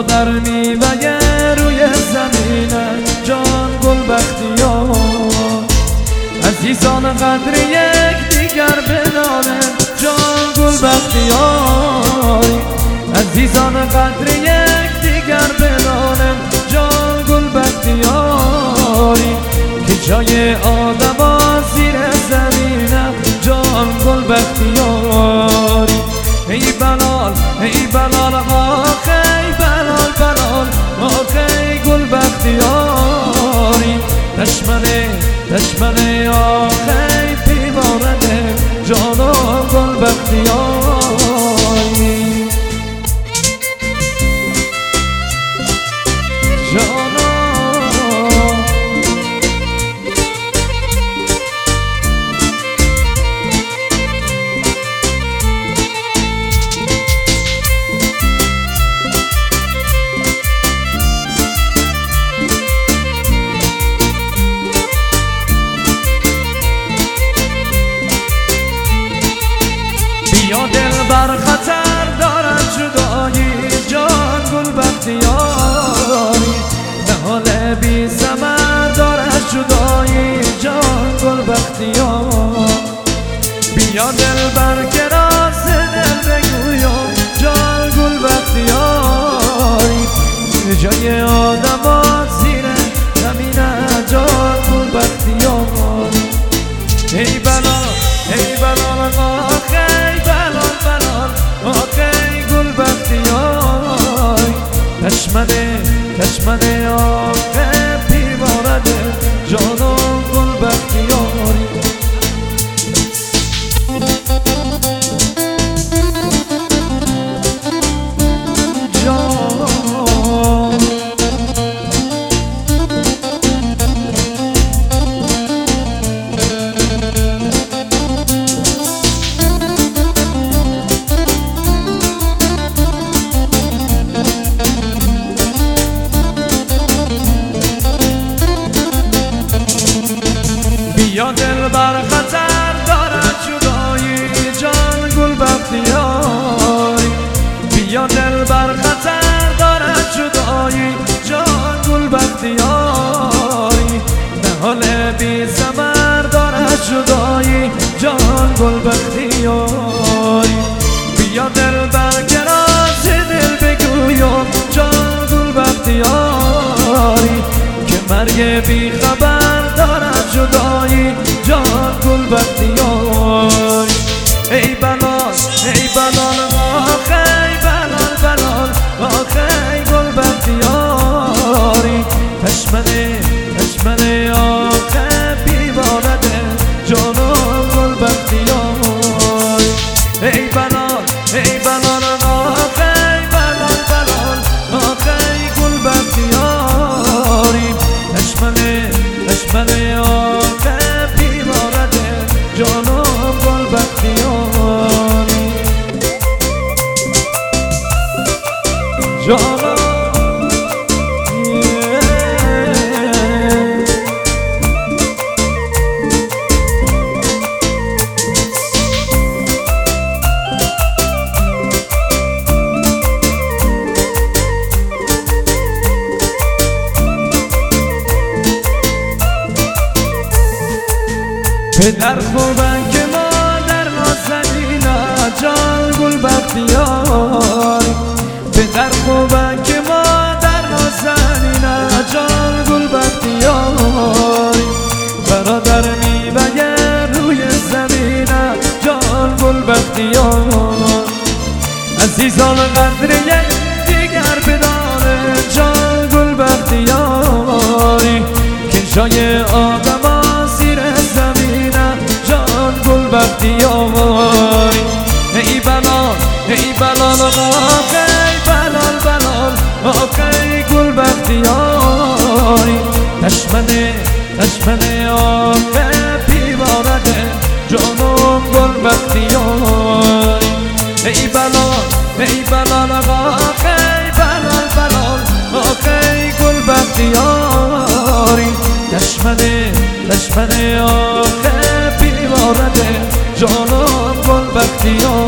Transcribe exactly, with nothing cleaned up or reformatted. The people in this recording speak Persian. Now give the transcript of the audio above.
برادر میوه روی زمینه جان گل بختیار. عزیزان قدر یک دیگر بدانند جان گل بختیاری. عزیزان قدر یک دیگر بدانند جان گل بختیاری. که جای آدم زیر زمینه جان گل بختیاری. ای بلال ای بلال آخ ای بلال بلال آخ ای گل بختیاری. دشمنه دشمنه آخ ای پیوارده جان گل بختیاری. جانا بیا دل بر خطر دارد جدایی جان گل بختیاری. نهال بی ثمر دارد جدایی جان گل بختیار. بیا دل بر کراس دل بگویم جان گل بختیاری. جای آدمات زیر زمینه جان گل بختیاری. ای بلال ای بلال آخ ای بلال بلال آخ ای گل بختیاری. دشمنه دشمنه آخ پیوارده جان گل بختیاری. بیا دل بر خطر دارد جدایی جان گل بختیاری. بیا دل بر خطر دارد جدایی جان گل بختیاری. نهال بی ثمر دارد جدایی جان گل بختیاری. بیا دل بر کراس دل بگویم جان گل بختیاری. که مرگ بی خبر دارد جدایی جان گل بختیاری. ای بلال ای بلال آخ ای بلال بلال آخ ای گل بختیاری. دشمنه دشمنه آخ بیوارده جان گل بختیاری. ای بلال ای بلال آخ ای بلال بلال آخ ای گل بختیاری. دشمنه دشمنه آخ بیوارده جان گل بختیاری. جانا پدر خوبن که مادر نازنینه جان گل بختیاری. پدر خوبن که مادر نازنینه جان گل بختیاری. برادر میوه روی زمینه جان گل بختیاری. عزیزان قدر یک دیگر بدانه جان گل بختیاری. که جای آدم زیر زمینه جان گل بختیاری. ای بلال ای بلال آخ ای بلال بلال آخ ای گل بختیاری. دشمنه دشمنه آخ پیوارده جان گل بختیاری. ای بلال ای بلال آخ ای بلال بلال آخ ای گل بختیاری. دشمنه دشمنه آخ بیوارده جانم گل بختیاری.